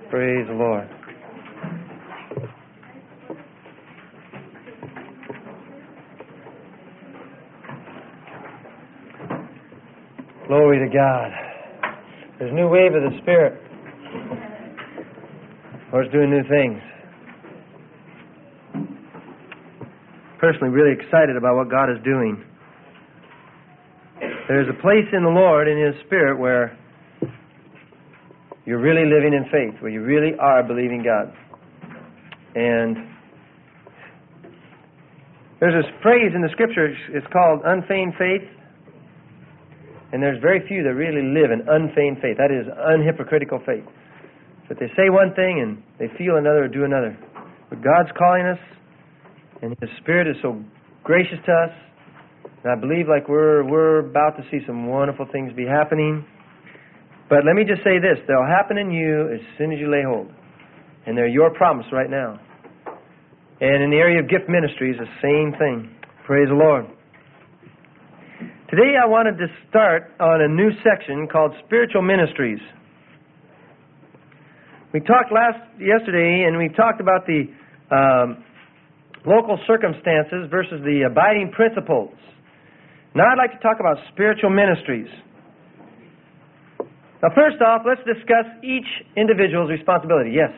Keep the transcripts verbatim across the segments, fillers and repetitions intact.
Praise the Lord. Glory to God. There's a new wave of the Spirit. Lord's doing new things. Personally, really excited about what God is doing. There's a place in the Lord, in His Spirit, where you're really living in faith, where you really are believing God. And there's this phrase in the Scriptures, it's called unfeigned faith. And there's very few that really live in unfeigned faith. That is unhypocritical faith. That they say one thing and they feel another or do another. But God's calling us, and His Spirit is so gracious to us. And I believe like we're we're about to see some wonderful things be happening. But let me just say this. They'll happen in you as soon as you lay hold. And they're your promise right now. And in the area of gift ministries, the same thing. Praise the Lord. Today I wanted to start on a new section called Spiritual Ministries. We talked last yesterday, and we talked about the um, local circumstances versus the abiding principles. Now I'd like to talk about spiritual ministries. Now first off, let's discuss each individual's responsibility. Yes?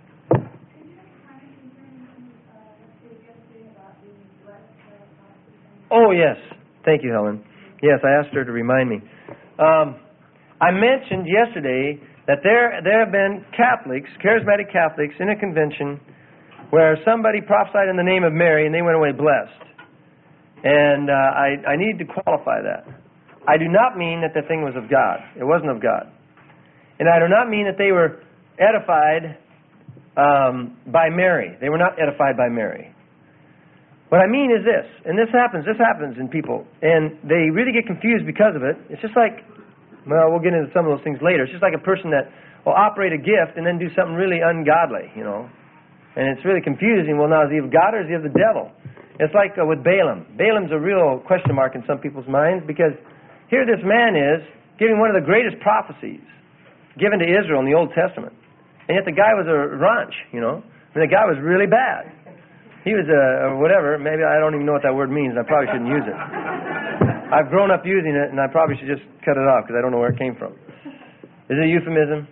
Oh, yes. Thank you, Helen. Yes, I asked her to remind me. Um, I mentioned yesterday that there there have been Catholics, charismatic Catholics, in a convention where somebody prophesied in the name of Mary and they went away blessed. And uh, I, I need to qualify that. I do not mean that the thing was of God. It wasn't of God. And I do not mean that they were edified um, by Mary. They were not edified by Mary. What I mean is this, and this happens, this happens in people, and they really get confused because of it. It's just like, well, we'll get into some of those things later. It's just like a person that will operate a gift and then do something really ungodly, you know. And it's really confusing. Well, now, is he of God or is he of the devil? It's like uh, with Balaam. Balaam's a real question mark in some people's minds because here this man is giving one of the greatest prophecies given to Israel in the Old Testament. And yet the guy was a ranch, you know. And the guy was really bad. He was a, or whatever, maybe I don't even know what that word means. I probably shouldn't use it. I've grown up using it, and I probably should just cut it off because I don't know where it came from. Is it a euphemism?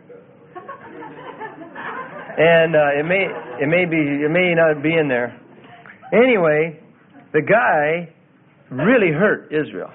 And uh, it may, it may be, it may not be in there. Anyway, the guy really hurt Israel,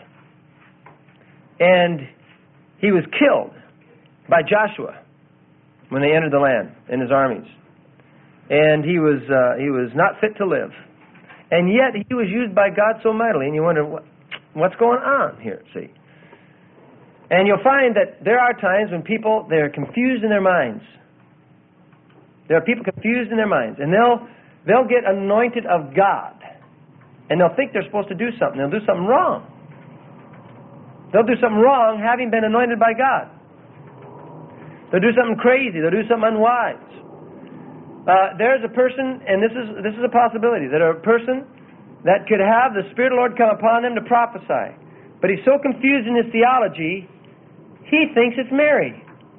and he was killed by Joshua when they entered the land in his armies. And he was uh, he was not fit to live. And yet he was used by God so mightily. And you wonder, what, what's going on here, see? And you'll find that there are times when people, they're confused in their minds. There are people confused in their minds. And they'll they'll get anointed of God. And they'll think they're supposed to do something. They'll do something wrong. They'll do something wrong having been anointed by God. They'll do something crazy. They'll do something unwise. Uh, there's a person, and this is this is a possibility, that a person that could have the Spirit of the Lord come upon them to prophesy. But he's so confused in his theology, he thinks it's Mary.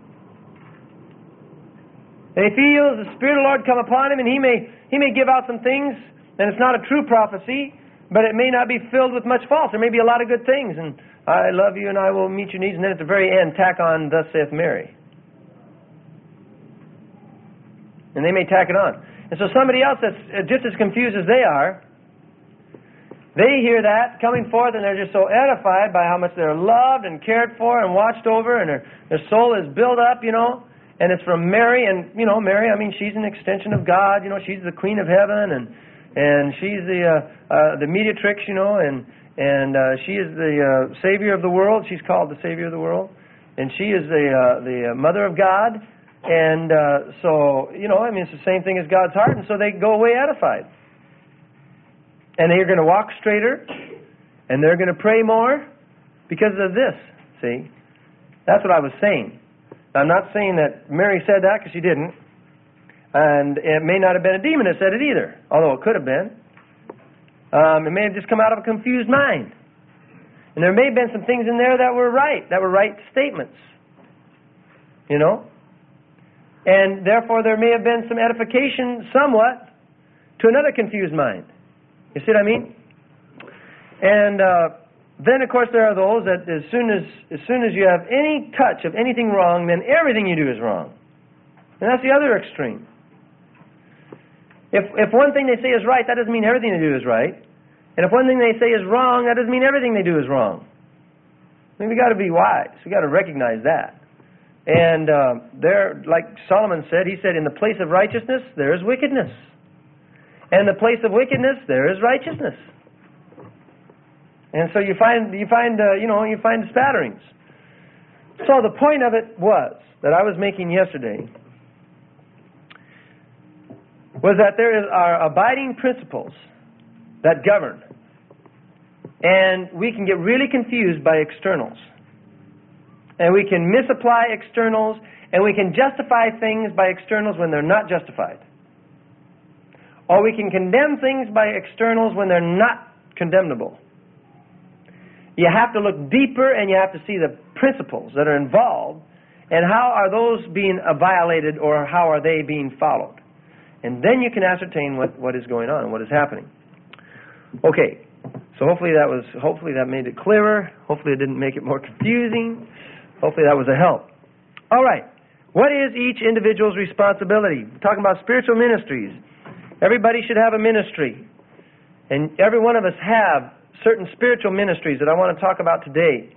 And he feels the Spirit of the Lord come upon him, and he may he may give out some things, and it's not a true prophecy, but it may not be filled with much false. There may be a lot of good things, and I love you, and I will meet your needs, and then at the very end, tack on, thus saith Mary. And they may tack it on. And so somebody else that's just as confused as they are, they hear that coming forth and they're just so edified by how much they're loved and cared for and watched over, and their, their soul is built up, you know, and it's from Mary. And, you know, Mary, I mean, she's an extension of God. You know, she's the Queen of Heaven, and and she's the uh, uh, the mediatrix, you know, and, and uh, she is the uh, Savior of the world. She's called the Savior of the world. And she is the, uh, the Mother of God. And uh, so, you know, I mean, it's the same thing as God's heart. And so they go away edified. And they're going to walk straighter. And they're going to pray more because of this. See? That's what I was saying. I'm not saying that Mary said that because she didn't. And it may not have been a demon that said it either. Although it could have been. Um, it may have just come out of a confused mind. And there may have been some things in there that were right. That were right statements. You know? And therefore there may have been some edification somewhat to another confused mind. You see what I mean? And uh, then, of course, there are those that as soon as as soon as you have any touch of anything wrong, then everything you do is wrong. And that's the other extreme. If if one thing they say is right, that doesn't mean everything they do is right. And if one thing they say is wrong, that doesn't mean everything they do is wrong. I mean, we got to be wise. We got to recognize that. And uh, there, like Solomon said, he said, in the place of righteousness, there is wickedness. And in the place of wickedness, there is righteousness. And so you find, you find, uh, you know, you find spatterings. So the point of it was, that I was making yesterday, was that there is, are abiding principles that govern. And we can get really confused by externals. And we can misapply externals, and we can justify things by externals when they're not justified. Or we can condemn things by externals when they're not condemnable. You have to look deeper, and you have to see the principles that are involved, and how are those being violated, or how are they being followed. And then you can ascertain what, what is going on and what is happening. Okay, so hopefully that was hopefully that made it clearer. Hopefully it didn't make it more confusing. Hopefully that was a help. All right, what is each individual's responsibility? We're talking about spiritual ministries. Everybody should have a ministry. And every one of us have certain spiritual ministries that I want to talk about today.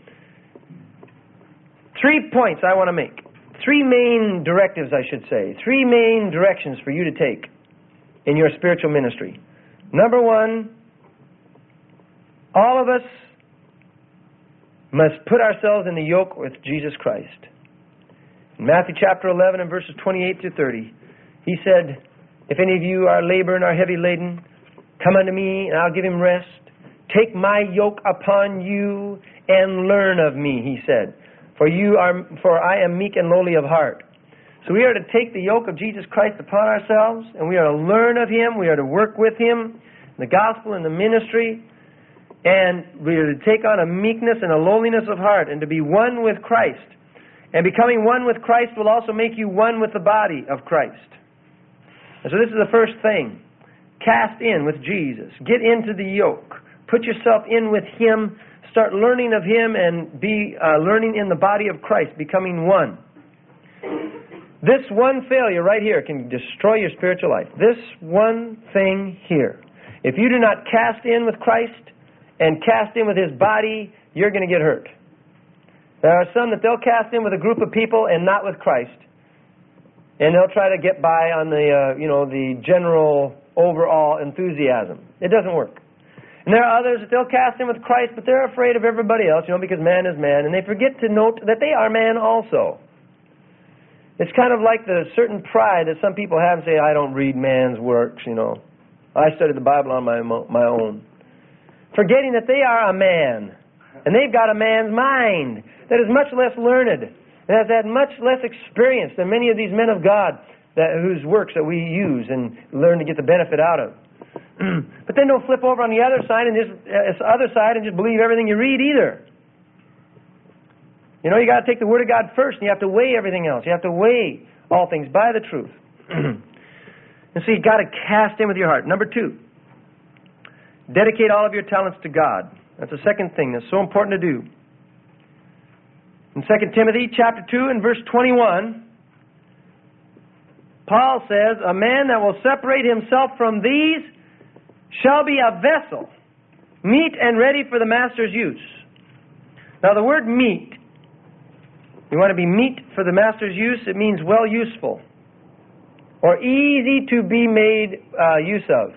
Three points I want to make. Three main directives, I should say. Three main directions for you to take in your spiritual ministry. Number one, all of us must put ourselves in the yoke with Jesus Christ. In Matthew chapter eleven and verses twenty-eight to thirty, he said, if any of you are laboring or heavy laden, come unto me and I'll give him rest. Take my yoke upon you and learn of me, he said. For you are, for I am meek and lowly of heart. So we are to take the yoke of Jesus Christ upon ourselves, and we are to learn of him. We are to work with him in the gospel and the ministry. And we are to take on a meekness and a lowliness of heart and to be one with Christ. And becoming one with Christ will also make you one with the body of Christ. And so this is the first thing. Cast in with Jesus. Get into the yoke. Put yourself in with him. Start learning of him and be uh, learning in the body of Christ, becoming one. This one failure right here can destroy your spiritual life. This one thing here. If you do not cast in with Christ and cast in with his body, you're going to get hurt. There are some that they'll cast in with a group of people and not with Christ. And they'll try to get by on the, uh, you know, the general overall enthusiasm. It doesn't work. And there are others that they'll cast in with Christ, but they're afraid of everybody else, you know, because man is man. And they forget to note that they are man also. It's kind of like the certain pride that some people have and say, I don't read man's works, you know. I studied the Bible on my my own. Forgetting that they are a man. And they've got a man's mind that is much less learned and has had much less experience than many of these men of God that, whose works that we use and learn to get the benefit out of. But then don't flip over on the other side and just uh, other side and just believe everything you read either. You know, you got to take the Word of God first, and you have to weigh everything else. You have to weigh all things by the truth. And so you got to cast in with your heart. Number two, dedicate all of your talents to God. That's the second thing that's so important to do. In Second Timothy chapter two and verse twenty-one, Paul says, a man that will separate himself from these shall be a vessel, meet and ready for the master's use. Now the word meet, you want to be meet for the master's use, it means well useful, or easy to be made uh, use of.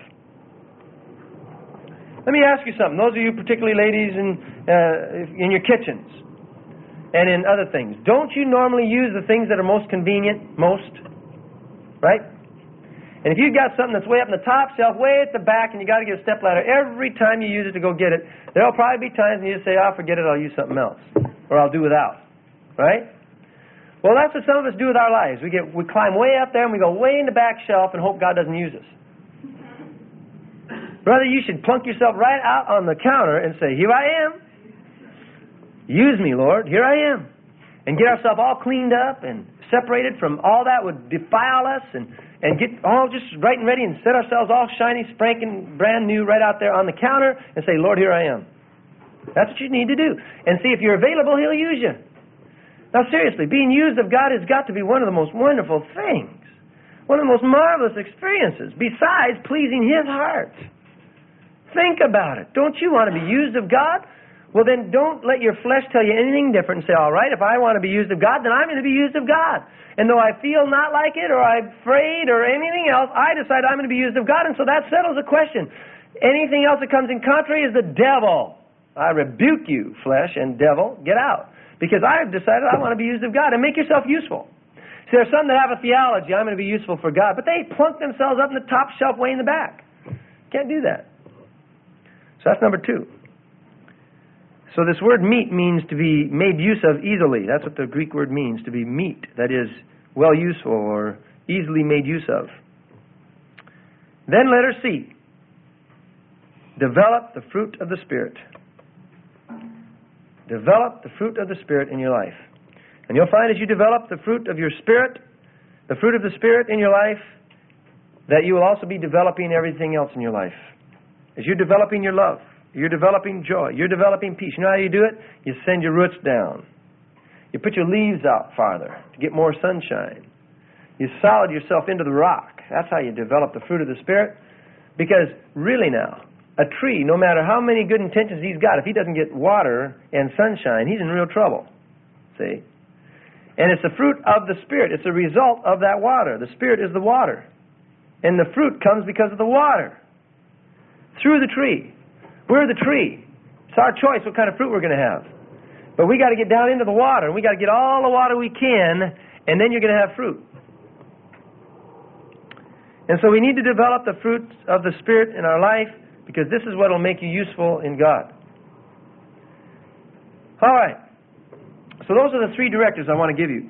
Let me ask you something. Those of you, particularly ladies in, uh, in your kitchens and in other things, don't you normally use the things that are most convenient, most? Right? And if you've got something that's way up in the top shelf, way at the back, and you got to get a step ladder every time you use it to go get it, there'll probably be times when you just say, "I'll forget it, I'll use something else," or "I'll do without." Right? Well, that's what some of us do with our lives. We get we climb way up there and we go way in the back shelf and hope God doesn't use us. Brother, you should plunk yourself right out on the counter and say, "Here I am. Use me, Lord. Here I am." And get ourselves all cleaned up and separated from all that would defile us and, and get all just right and ready and set ourselves all shiny, spanking, brand new right out there on the counter and say, Lord, here I am. That's what you need to do. And see, if you're available, He'll use you. Now, seriously, being used of God has got to be one of the most wonderful things. One of the most marvelous experiences, besides pleasing His heart. Think about it. Don't you want to be used of God? Well, then don't let your flesh tell you anything different and say, all right, if I want to be used of God, then I'm going to be used of God. And though I feel not like it or I'm afraid or anything else, I decide I'm going to be used of God, and so that settles the question. Anything else that comes in contrary is the devil. I rebuke you, flesh and devil. Get out. Because I've decided I want to be used of God. And make yourself useful. See, there are some that have a theology, I'm going to be useful for God, but they plunk themselves up in the top shelf way in the back. Can't do that. So that's number two. So this word meet means to be made use of easily. That's what the Greek word means, to be meet. That is, well useful or easily made use of. Then letter C. Develop the fruit of the Spirit. Develop the fruit of the Spirit in your life. And you'll find as you develop the fruit of your Spirit, the fruit of the Spirit in your life, that you will also be developing everything else in your life. As you're developing your love, you're developing joy, you're developing peace. You know how you do it? You send your roots down. You put your leaves out farther to get more sunshine. You solid yourself into the rock. That's how you develop the fruit of the Spirit. Because really now, a tree, no matter how many good intentions he's got, if he doesn't get water and sunshine, he's in real trouble. See? And it's the fruit of the Spirit. It's a result of that water. The Spirit is the water. And the fruit comes because of the water. Through the tree. We're the tree. It's our choice what kind of fruit we're going to have. But we got to get down into the water. And we got to get all the water we can, and then you're going to have fruit. And so we need to develop the fruit of the Spirit in our life, because this is what will make you useful in God. All right. So those are the three directives I want to give you.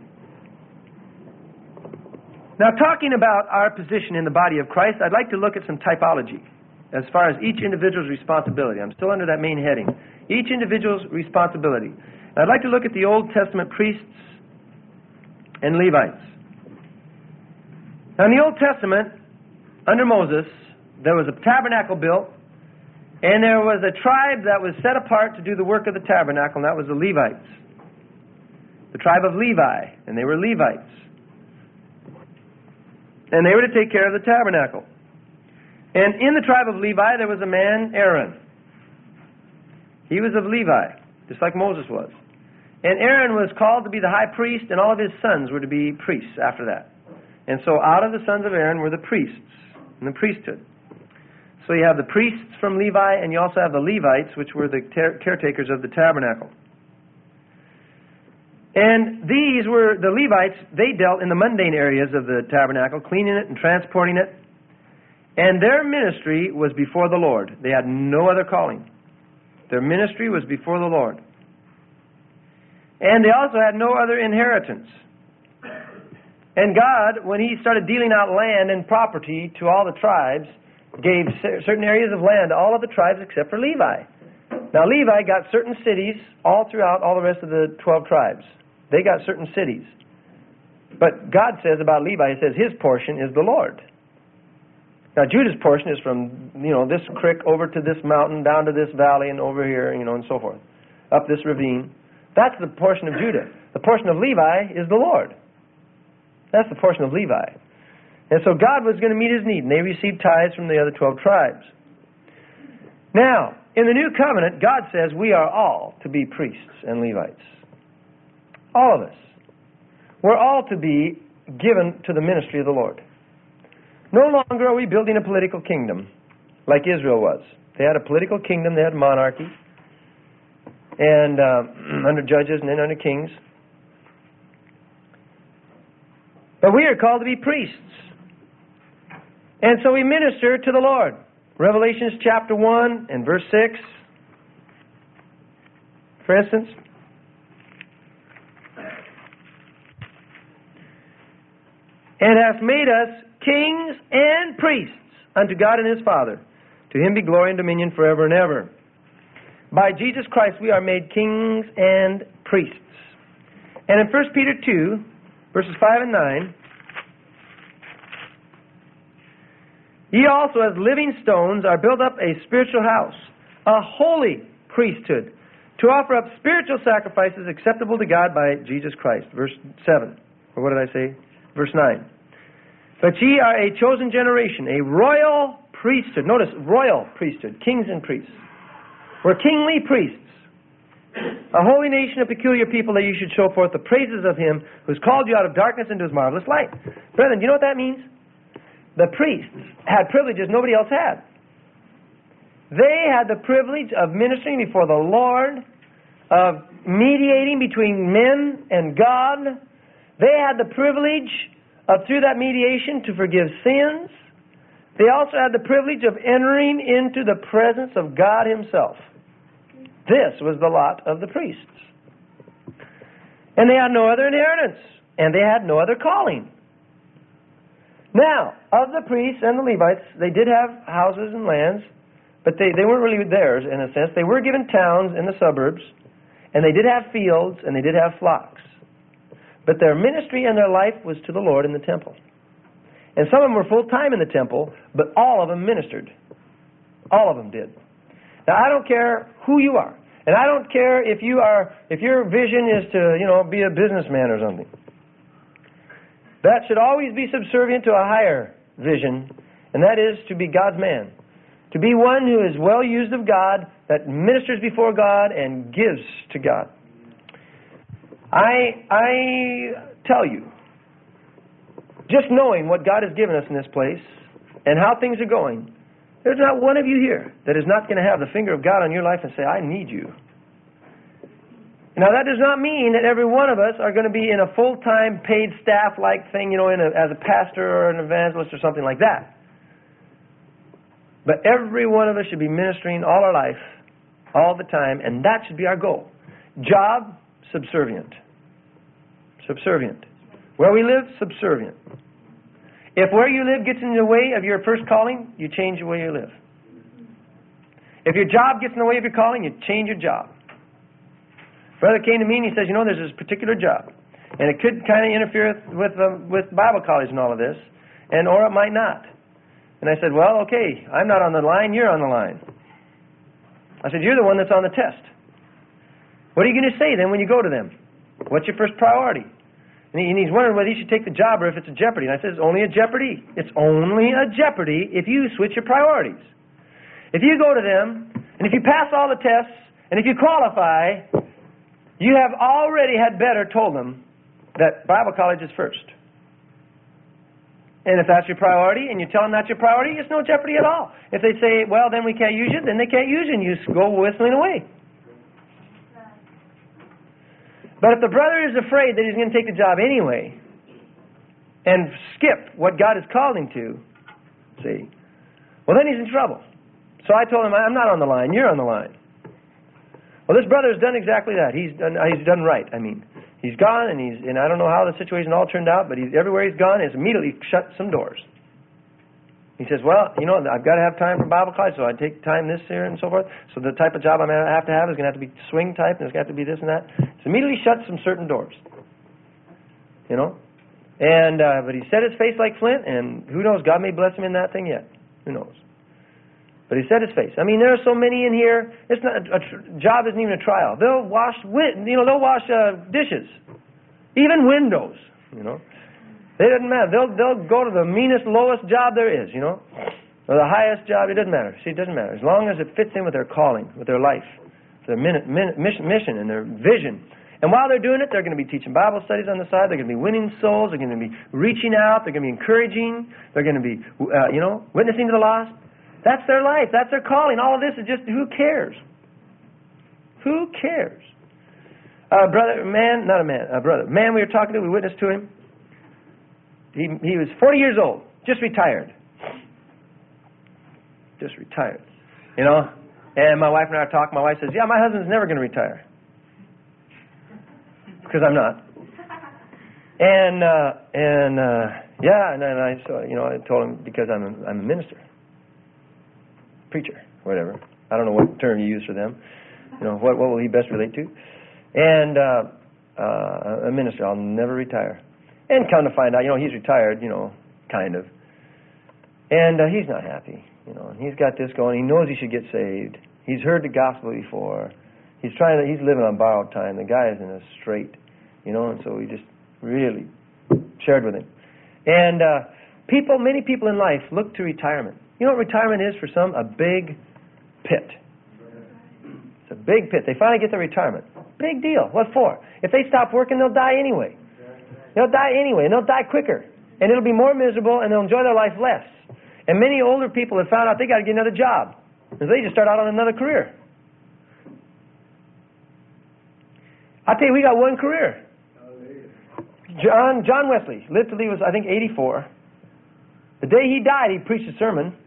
Now, talking about our position in the body of Christ, I'd like to look at some typology as far as each individual's responsibility. I'm still under that main heading. Each individual's responsibility. And I'd like to look at the Old Testament priests and Levites. Now, in the Old Testament, under Moses, there was a tabernacle built, and there was a tribe that was set apart to do the work of the tabernacle, and that was the Levites. The tribe of Levi, and they were Levites. And they were to take care of the tabernacle. And in the tribe of Levi, there was a man, Aaron. He was of Levi, just like Moses was. And Aaron was called to be the high priest, and all of his sons were to be priests after that. And so out of the sons of Aaron were the priests and the priesthood. So you have the priests from Levi, and you also have the Levites, which were the caretakers of the tabernacle. And these were, the Levites, they dealt in the mundane areas of the tabernacle, cleaning it and transporting it. And their ministry was before the Lord. They had no other calling. Their ministry was before the Lord. And they also had no other inheritance. And God, when He started dealing out land and property to all the tribes, gave certain areas of land to all of the tribes except for Levi. Now, Levi got certain cities all throughout all the rest of the twelve tribes. They got certain cities. But God says about Levi, He says his portion is the Lord. Now, Judah's portion is from, you know, this creek over to this mountain, down to this valley, and over here, you know, and so forth. Up this ravine. That's the portion of Judah. The portion of Levi is the Lord. That's the portion of Levi. And so God was going to meet his need, and they received tithes from the other twelve tribes. Now, in the new covenant, God says we are all to be priests and Levites. All of us. We're all to be given to the ministry of the Lord. No longer are we building a political kingdom like Israel was. They had a political kingdom, they had monarchy, and uh, under judges and then under kings. But we are called to be priests. And so we minister to the Lord. Revelations chapter one and verse six, for instance. And hath made us kings and priests unto God and His Father. To Him be glory and dominion forever and ever. By Jesus Christ we are made kings and priests. And in First Peter two, verses five and nine. Ye also as living stones are built up a spiritual house, a holy priesthood, to offer up spiritual sacrifices acceptable to God by Jesus Christ. Verse seven. Or what did I say? Verse nine. But ye are a chosen generation, a royal priesthood. Notice, royal priesthood, kings and priests. We're kingly priests. A holy nation, a peculiar people, that you should show forth the praises of Him who's called you out of darkness into His marvelous light. Brethren, do you know what that means? The priests had privileges nobody else had. They had the privilege of ministering before the Lord, of mediating between men and God. They had the privilege of, through that mediation, to forgive sins. They also had the privilege of entering into the presence of God Himself. This was the lot of the priests. And they had no other inheritance, and they had no other calling. Now, of the priests and the Levites, they did have houses and lands, but they, they weren't really theirs in a sense. They were given towns in the suburbs, and they did have fields, and they did have flocks. But their ministry and their life was to the Lord in the temple. And some of them were full-time in the temple, but all of them ministered. All of them did. Now, I don't care who you are. And I don't care if you are, if your vision is to, you know, be a businessman or something. That should always be subservient to a higher vision, and that is to be God's man. To be one who is well used of God, that ministers before God and gives to God. I, I tell you, just knowing what God has given us in this place and how things are going, there's not one of you here that is not going to have the finger of God on your life and say, I need you. Now, that does not mean that every one of us are going to be in a full-time paid staff-like thing, you know, in a, as a pastor or an evangelist or something like that. But every one of us should be ministering all our life, all the time, and that should be our goal. Job, subservient. Subservient. Where we live, subservient. If where you live gets in the way of your first calling, you change the way you live. If your job gets in the way of your calling, you change your job. Brother came to me and he says, you know, there's this particular job, and it could kind of interfere with uh, with Bible college and all of this, and or it might not. And I said, well, okay, I'm not on the line, you're on the line. I said, you're the one that's on the test. What are you going to say then when you go to them? What's your first priority? And, he, and he's wondering whether he should take the job or if it's a jeopardy. And I said, it's only a jeopardy. It's only a jeopardy if you switch your priorities. If you go to them, and if you pass all the tests, and if you qualify, you have already had better told them that Bible college is first. And if that's your priority, and you tell them that's your priority, it's no jeopardy at all. If they say, well, then we can't use you, then they can't use you, and you go whistling away. But if the brother is afraid that he's going to take the job anyway, and skip what God has called him to, see, well, then he's in trouble. So I told him, I'm not on the line, you're on the line. Well, this brother has done exactly that. He's done, he's done right, I mean. He's gone, and he's and I don't know how the situation all turned out, but he's, everywhere he's gone, he's immediately shut some doors. He says, well, you know, I've got to have time for Bible college, so I take time this year and so forth. So the type of job I'm going to have to have is going to have to be swing type, and it's going to have to be this and that. So immediately shut some certain doors. You know? And uh, but he set his face like flint, and who knows, God may bless him in that thing yet. Who knows? But he set his face. I mean, there are so many in here. It's not a, a tr- job isn't even a trial. They'll wash, wi- you know, they'll wash uh, dishes, even windows. You know, it doesn't matter. They'll they'll go to the meanest, lowest job there is. You know, or the highest job. It doesn't matter. See, it doesn't matter as long as it fits in with their calling, with their life, their min- min- mission, mission, and their vision. And while they're doing it, they're going to be teaching Bible studies on the side. They're going to be winning souls. They're going to be reaching out. They're going to be encouraging. They're going to be, uh, you know, witnessing to the lost. That's their life. That's their calling. All of this is just, who cares? Who cares? A brother, man, not a man, a brother. Man we were talking to, we witnessed to him. He he was forty years old, just retired. Just retired. You know? And my wife and I are talking. My wife says, yeah, my husband's never going to retire. Because I'm not. And, uh, and uh, yeah, and then I, so, you know, I told him, because I'm a, I'm a minister. Preacher, whatever. I don't know what term you use for them. You know, what what will he best relate to? And uh, uh, a minister, I'll never retire. And come to find out, you know, he's retired, you know, kind of. And uh, he's not happy, you know. And he's got this going. He knows he should get saved. He's heard the gospel before. He's trying to, he's living on borrowed time. The guy is in a strait, you know, and so we just really shared with him. And uh, people, many people in life look to retirement. You know what retirement is for some? A big pit. It's a big pit. They finally get their retirement. Big deal. What for? If they stop working, they'll die anyway. They'll die anyway, and they'll die quicker. And it'll be more miserable, and they'll enjoy their life less. And many older people have found out they got to get another job. And they just start out on another career. I'll tell you, we got one career. John John Wesley lived till he was, I think, eighty-four. The day he died, he preached a sermon.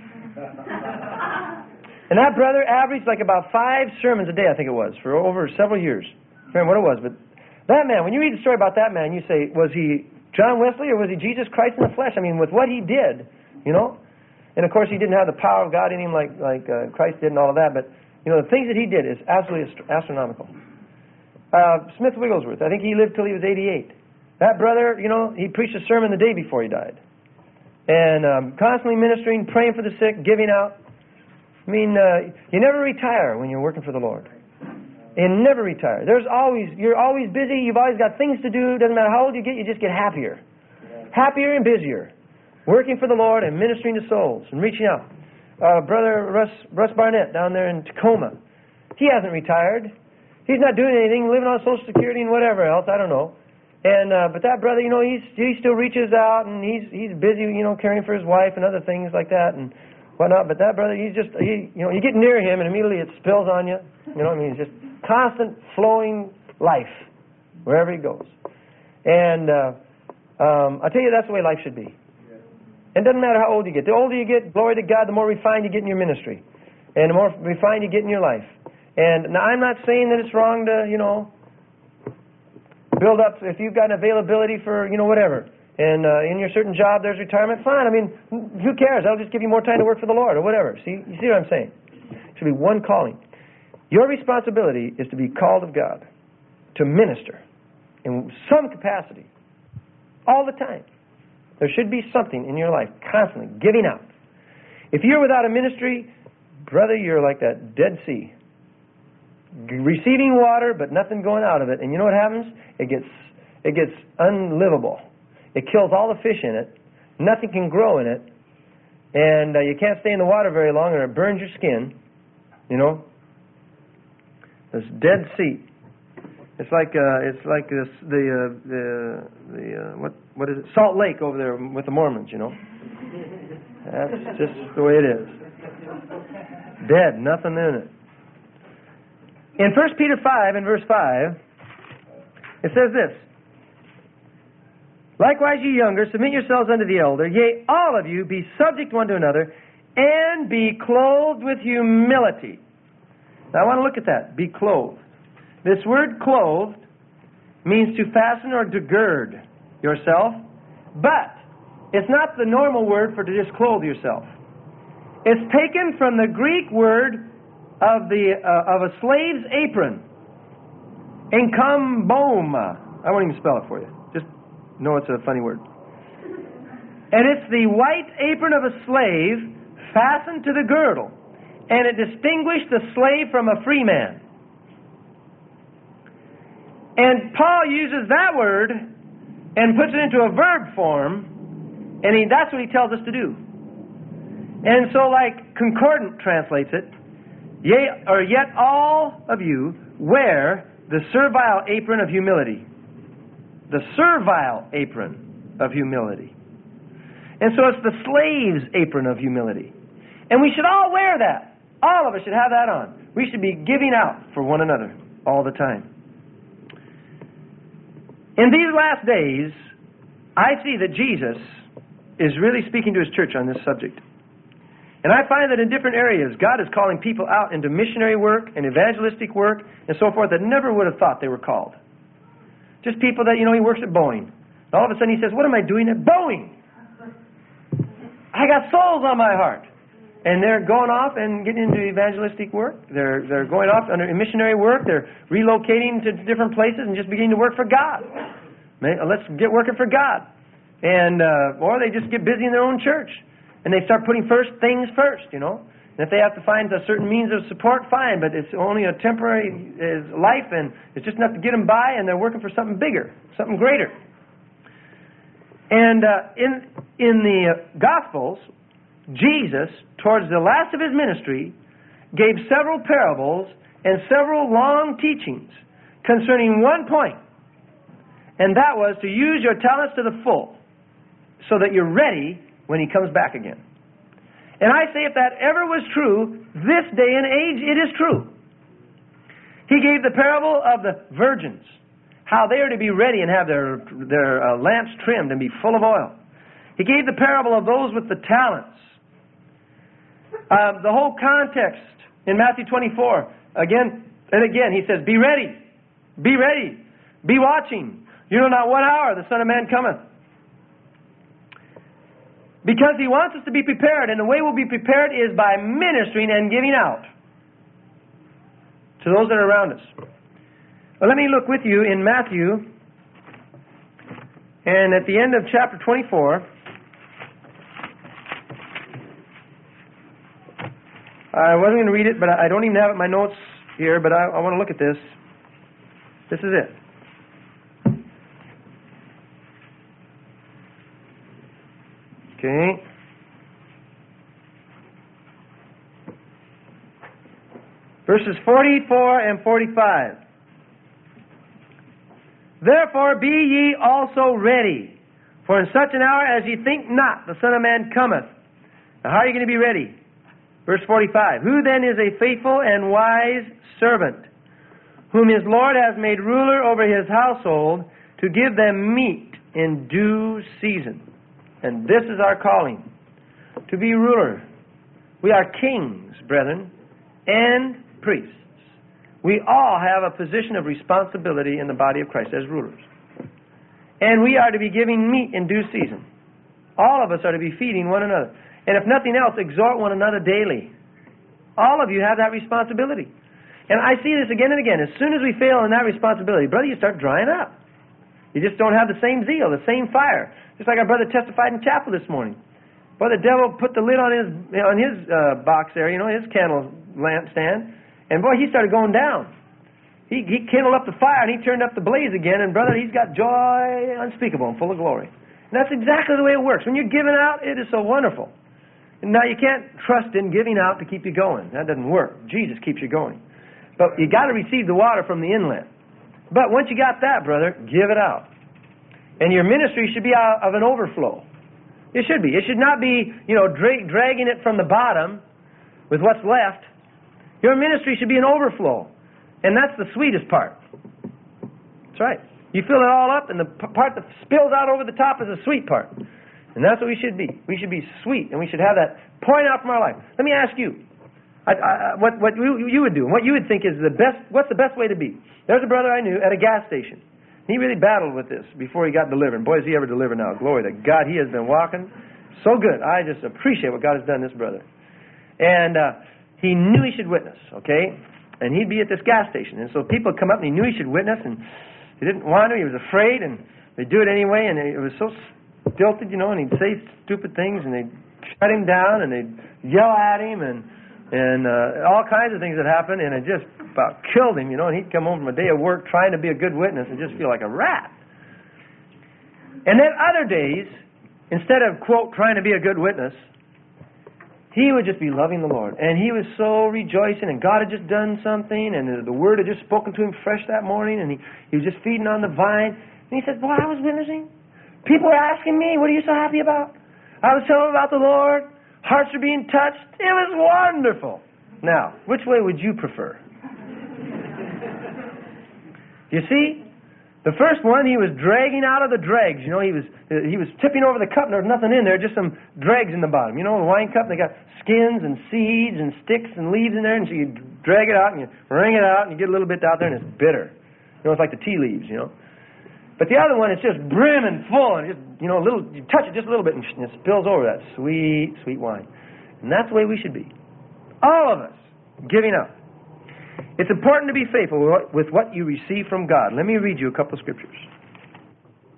And that brother averaged like about five sermons a day, I think it was, for over several years. I don't remember what it was, but that man, when you read the story about that man, you say, was he John Wesley or was he Jesus Christ in the flesh? I mean, with what he did, you know? And of course, he didn't have the power of God in him like, like uh, Christ did and all of that, but, you know, the things that he did is absolutely ast- astronomical. Uh, Smith Wigglesworth, I think he lived till he was eighty-eight. That brother, you know, he preached a sermon the day before he died. And um, constantly ministering, praying for the sick, giving out. I mean, uh, you never retire when you're working for the Lord. You never retire. There's always, you're always busy. You've always got things to do. Doesn't matter how old you get, you just get happier. Happier and busier. Working for the Lord and ministering to souls and reaching out. Uh, Brother Russ, Russ Barnett down there in Tacoma. He hasn't retired. He's not doing anything, living on Social Security and whatever else. I don't know. And uh, but that brother, you know, he's he still reaches out and he's he's busy, you know, caring for his wife and other things like that and whatnot. But that brother, he's just he, you know, you get near him and immediately it spills on you. You know what I mean? It's just constant flowing life wherever he goes. And uh, um, I tell you, that's the way life should be. And it doesn't matter how old you get. The older you get, glory to God, the more refined you get in your ministry, and the more refined you get in your life. And now I'm not saying that it's wrong to, you know, build up, if you've got an availability for, you know, whatever, and uh, in your certain job there's retirement, fine. I mean, who cares? That'll just give you more time to work for the Lord or whatever. See, you see what I'm saying? It should be one calling. Your responsibility is to be called of God, to minister in some capacity, all the time. There should be something in your life, constantly, giving out. If you're without a ministry, brother, you're like that Dead Sea. Receiving water, but nothing going out of it. And you know what happens? It gets it gets unlivable. It kills all the fish in it. Nothing can grow in it. And uh, you can't stay in the water very long or it burns your skin. You know? This Dead Sea. It's like uh, it's like this, the uh, the the uh, what what is it? Salt Lake over there with the Mormons. You know? That's just the way it is. Dead, nothing in it. In First Peter five, in verse five, it says this, likewise, ye younger, submit yourselves unto the elder, yea, all of you, be subject one to another, and be clothed with humility. Now, I want to look at that, be clothed. This word clothed means to fasten or to gird yourself, but it's not the normal word for to just clothe yourself. It's taken from the Greek word of the uh, of a slave's apron. Encomboma. I won't even spell it for you. Just know it's a funny word. And it's the white apron of a slave fastened to the girdle. And it distinguished the slave from a free man. And Paul uses that word and puts it into a verb form. And he, that's what he tells us to do. And so like Concordant translates it, Yea, or yet all of you wear the servile apron of humility. The servile apron of humility. And so it's the slave's apron of humility. And we should all wear that. All of us should have that on. We should be giving out for one another all the time. In these last days, I see that Jesus is really speaking to his church on this subject. And I find that in different areas, God is calling people out into missionary work and evangelistic work and so forth that never would have thought they were called. Just people that, you know, he works at Boeing. And all of a sudden he says, what am I doing at Boeing? I got souls on my heart. And they're going off and getting into evangelistic work. They're they're going off under missionary work. They're relocating to different places and just beginning to work for God. May, let's get working for God. And uh, or they just get busy in their own church. And they start putting first things first, you know. And if they have to find a certain means of support, fine. But it's only a temporary uh, life, and it's just enough to get them by, and they're working for something bigger, something greater. And uh, in in the uh, Gospels, Jesus, towards the last of his ministry, gave several parables and several long teachings concerning one point, and that was to use your talents to the full so that you're ready when he comes back again. And I say if that ever was true, this day and age it is true. He gave the parable of the virgins, how they are to be ready and have their, their uh, lamps trimmed and be full of oil. He gave the parable of those with the talents. Uh, the whole context in Matthew twenty-four, again and again, he says, be ready, be ready, be watching. You know not what hour the Son of Man cometh. Because he wants us to be prepared, and the way we'll be prepared is by ministering and giving out to those that are around us. Well, let me look with you in Matthew, and at the end of chapter twenty-four, I wasn't going to read it, but I don't even have it in my notes here, but I, I want to look at this. This is it. Okay. Verses forty-four and forty-five. Therefore be ye also ready, for in such an hour as ye think not, the Son of Man cometh. Now how are you going to be ready? Verse forty-five. Who then is a faithful and wise servant, whom his Lord has made ruler over his household, to give them meat in due season? And this is our calling, to be ruler. We are kings, brethren, and priests. We all have a position of responsibility in the body of Christ as rulers. And we are to be giving meat in due season. All of us are to be feeding one another. And if nothing else, exhort one another daily. All of you have that responsibility. And I see this again and again. As soon as we fail in that responsibility, brother, you start drying up. You just don't have the same zeal, the same fire. Just like our brother testified in chapel this morning. Boy, the devil put the lid on his on his uh, box there, you know, his candle lamp stand. And boy, he started going down. He, he kindled up the fire and he turned up the blaze again. And brother, he's got joy unspeakable and full of glory. And that's exactly the way it works. When you're giving out, it is so wonderful. Now, you can't trust in giving out to keep you going. That doesn't work. Jesus keeps you going. But you got to receive the water from the inlet. But once you got that, brother, give it out. And your ministry should be out of an overflow. It should be. It should not be, you know, dra- dragging it from the bottom with what's left. Your ministry should be an overflow. And that's the sweetest part. That's right. You fill it all up, and the p- part that spills out over the top is the sweet part. And that's what we should be. We should be sweet, and we should have that pouring out from our life. Let me ask you, I, I, what what you, you would do, and what you would think is the best. What's the best way to be? There's a brother I knew at a gas station. He really battled with this before he got delivered. Boy, is he ever delivered now. Glory to God. He has been walking so good. I just appreciate what God has done, this brother. And uh, he knew he should witness, okay? And he'd be at this gas station. And so people would come up, and he knew he should witness, and he didn't want to. He was afraid, and they'd do it anyway, and it was so stilted, you know, and he'd say stupid things, and they'd shut him down, and they'd yell at him, and and uh, all kinds of things that happened, and it just about killed him, you know, and he'd come home from a day of work trying to be a good witness and just feel like a rat. And then other days, instead of, quote, trying to be a good witness, he would just be loving the Lord. And he was so rejoicing, and God had just done something, and the Word had just spoken to him fresh that morning, and he, he was just feeding on the vine. And he said, boy, I was witnessing. People were asking me, what are you so happy about? I was telling them about the Lord. Hearts are being touched. It was wonderful. Now, which way would you prefer? You see, the first one, he was dragging out of the dregs. You know, he was he was tipping over the cup, and there was nothing in there, just some dregs in the bottom. You know, the wine cup, they got skins and seeds and sticks and leaves in there, and so you drag it out, and you wring it out, and you get a little bit out there, and it's bitter. You know, it's like the tea leaves, you know. But the other one, it's just brimming full, and just, you know, a little, you touch it just a little bit, and it spills over that sweet, sweet wine. And that's the way we should be. All of us, giving up. It's important to be faithful with what you receive from God. Let me read you a couple of scriptures.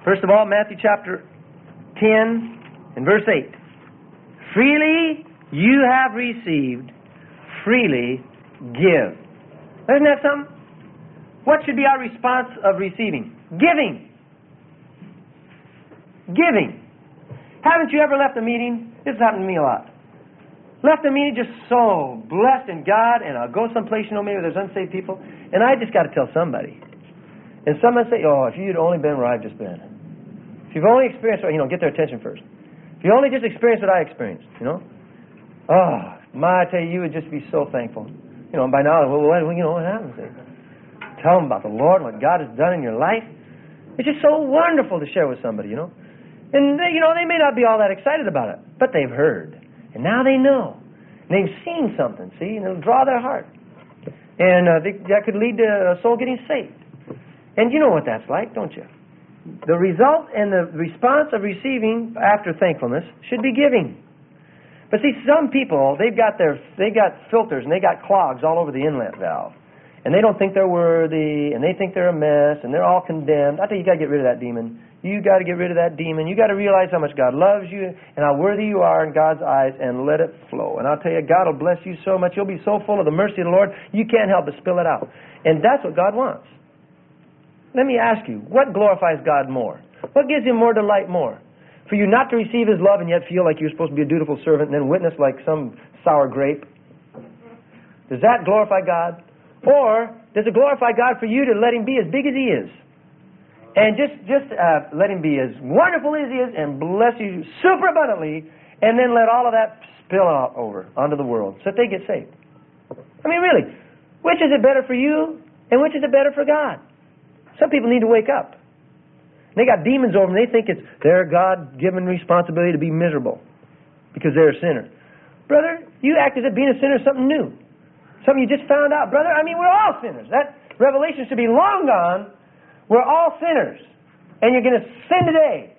First of all, Matthew chapter ten and verse eight. Freely you have received, freely give. Isn't that something? What should be our response of receiving? Giving. Giving. Haven't you ever left a meeting? This has happened to me a lot. Left a meeting just so blessed in God, and I'll go someplace, you know, maybe there's unsaved people, and I just got to tell somebody. And someone say, oh, if you'd only been where I've just been. If you've only experienced, you know, get their attention first. If you only just experienced what I experienced, you know. Oh, my, I tell you, you would just be so thankful. You know, and by now, well, what, you know, what happens? Tell them about the Lord and what God has done in your life. It's just so wonderful to share with somebody, you know. And, they, you know, they may not be all that excited about it, but they've heard. And now they know. And they've seen something, see, and it'll draw their heart. And uh, they, that could lead to a soul getting saved. And you know what that's like, don't you? The result and the response of receiving after thankfulness should be giving. But see, some people, they've got their, they got filters and they got clogs all over the inlet valve. And they don't think they're worthy, and they think they're a mess, and they're all condemned. I tell you, you got to get rid of that demon. You got to get rid of that demon. You got to realize how much God loves you and how worthy you are in God's eyes, and let it flow. And I'll tell you, God will bless you so much. You'll be so full of the mercy of the Lord, you can't help but spill it out. And that's what God wants. Let me ask you, what glorifies God more? What gives Him more delight more? For you not to receive His love and yet feel like you're supposed to be a dutiful servant and then witness like some sour grape? Does that glorify God? Or does it glorify God for you to let Him be as big as He is? And just, just uh, let Him be as wonderful as He is and bless you super abundantly, and then let all of that spill out over onto the world so that they get saved. I mean, really, which is it better for you and which is it better for God? Some people need to wake up. They got demons over them. They think it's their God-given responsibility to be miserable because they're a sinner. Brother, you act as if being a sinner is something new. Something you just found out. Brother, I mean, we're all sinners. That revelation should be long gone. We're all sinners. And you're going to sin today.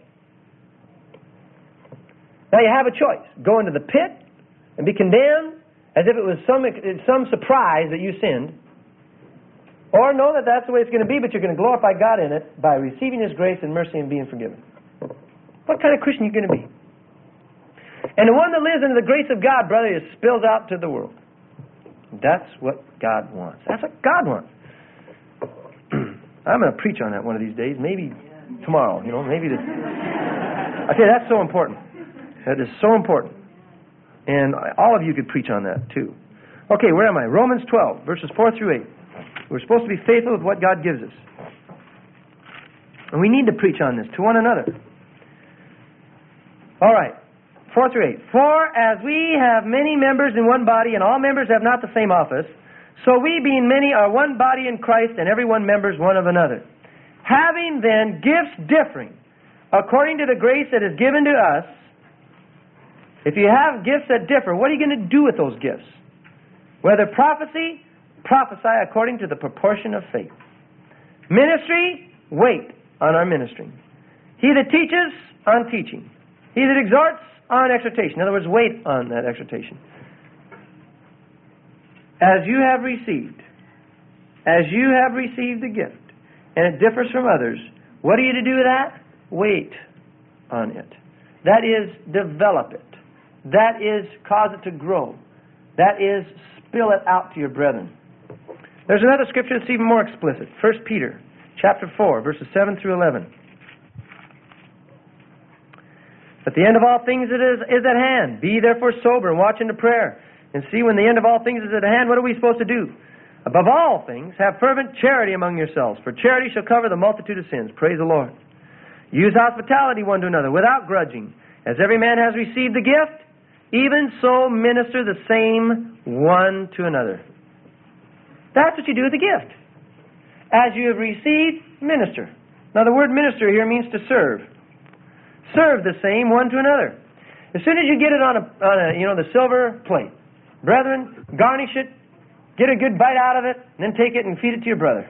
Now you have a choice. Go into the pit and be condemned as if it was some, some surprise that you sinned. Or know that that's the way it's going to be, but you're going to glorify God in it by receiving His grace and mercy and being forgiven. What kind of Christian are you going to be? And the one that lives under the grace of God, brother, is spills out to the world. That's what God wants. That's what God wants. I'm going to preach on that one of these days. Maybe tomorrow, you know, maybe this. I tell you, that's so important. That is so important. And all of you could preach on that, too. Okay, where am I? Romans twelve, verses four through eight. We're supposed to be faithful with what God gives us. And we need to preach on this to one another. All right. four through eight. For as we have many members in one body, and all members have not the same office, so we, being many, are one body in Christ, and every one members one of another. Having then gifts differing, according to the grace that is given to us. If you have gifts that differ, what are you going to do with those gifts? Whether prophecy, prophesy according to the proportion of faith. Ministry, wait on our ministering. He that teaches, on teaching. He that exhorts, on exhortation. In other words, wait on that exhortation. As you have received, as you have received the gift, and it differs from others, what are you to do with that? Wait on it. That is, develop it. That is, cause it to grow. That is, spill it out to your brethren. There's another scripture that's even more explicit. First Peter chapter four, verses seven through eleven. At the end of all things it is, is at hand. Be therefore sober and watch unto prayer. And see, when the end of all things is at hand, what are we supposed to do? Above all things, have fervent charity among yourselves, for charity shall cover the multitude of sins. Praise the Lord. Use hospitality one to another, without grudging. As every man has received the gift, even so minister the same one to another. That's what you do with the gift. As you have received, minister. Now the word minister here means to serve. Serve the same one to another. As soon as you get it on a, on a, you know, the silver plate, brethren, garnish it, get a good bite out of it, and then take it and feed it to your brother.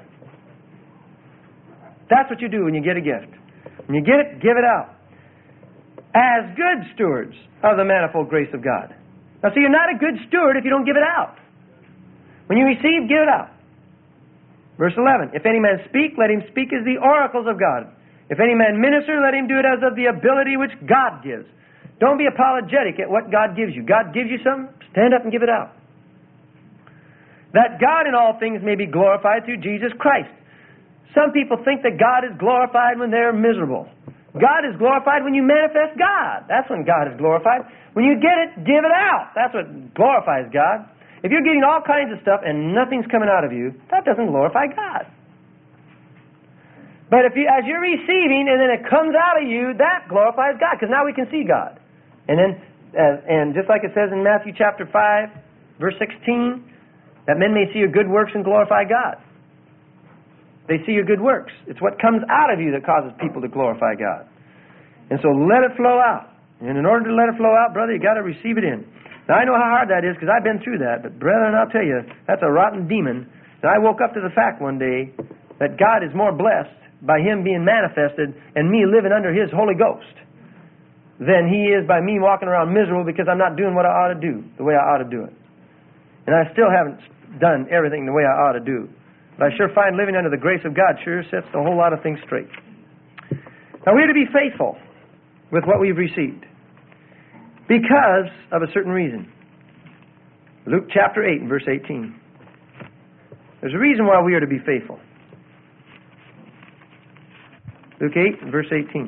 That's what you do when you get a gift. When you get it, give it out. As good stewards of the manifold grace of God. Now, see, you're not a good steward if you don't give it out. When you receive, give it out. Verse eleven, if any man speak, let him speak as the oracles of God. If any man minister, let him do it as of the ability which God gives. Don't be apologetic at what God gives you. God gives you something, stand up and give it out. That God in all things may be glorified through Jesus Christ. Some people think that God is glorified when they're miserable. God is glorified when you manifest God. That's when God is glorified. When you get it, give it out. That's what glorifies God. If you're getting all kinds of stuff and nothing's coming out of you, that doesn't glorify God. But if you, as you're receiving and then it comes out of you, that glorifies God, because now we can see God. And then, uh, and just like it says in Matthew chapter five, verse sixteen, that men may see your good works and glorify God. They see your good works. It's what comes out of you that causes people to glorify God. And so let it flow out. And in order to let it flow out, brother, you got to receive it in. Now, I know how hard that is because I've been through that. But brethren, I'll tell you, that's a rotten demon. And I woke up to the fact one day that God is more blessed by Him being manifested and me living under His Holy Ghost than He is by me walking around miserable because I'm not doing what I ought to do, the way I ought to do it. And I still haven't done everything the way I ought to do. But I sure find living under the grace of God sure sets a whole lot of things straight. Now, we're to be faithful with what we've received because of a certain reason. Luke chapter eight and verse eighteen. There's a reason why we are to be faithful. Luke eight and verse eighteen.